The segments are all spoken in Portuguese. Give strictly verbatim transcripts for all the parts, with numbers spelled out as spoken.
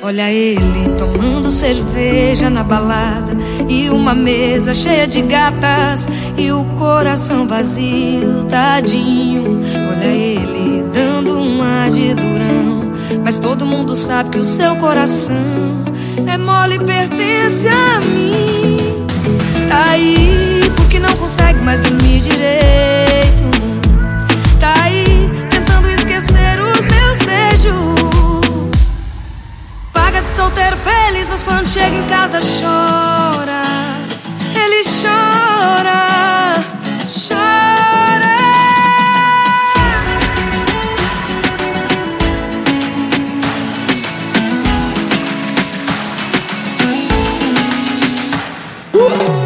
Olha ele tomando cerveja na balada e uma mesa cheia de gatas e o coração vazio, tadinho. Olha ele dando um ar de durão, mas todo mundo sabe que o seu coração é mole e pertence a mim. Tá aí porque não consegue mais dormir direito. Tá aí tentando esquecer os meus beijos. Paga de solteiro feliz, mas quando chega em casa chora. Ele chora, chora. uh!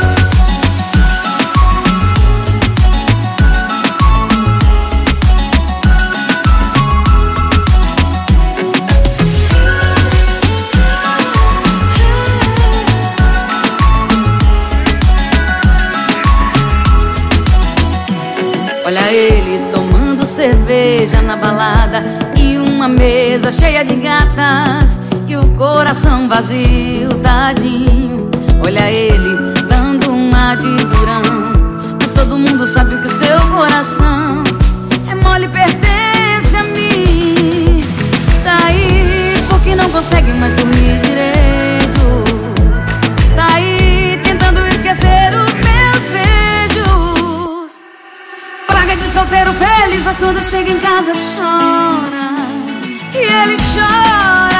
Olha ele tomando cerveja na balada e uma mesa cheia de gatas e o coração vazio, tadinho. Olha ele dando um ar de durão, mas todo mundo sabe que o seu coração é mole e pertence a mim. Tá aí porque não consegue mais dormir direito. Tá aí tentando esquecer os meus beijos. Praga de solteiro feliz, mas quando chega em casa chora. E ele chora.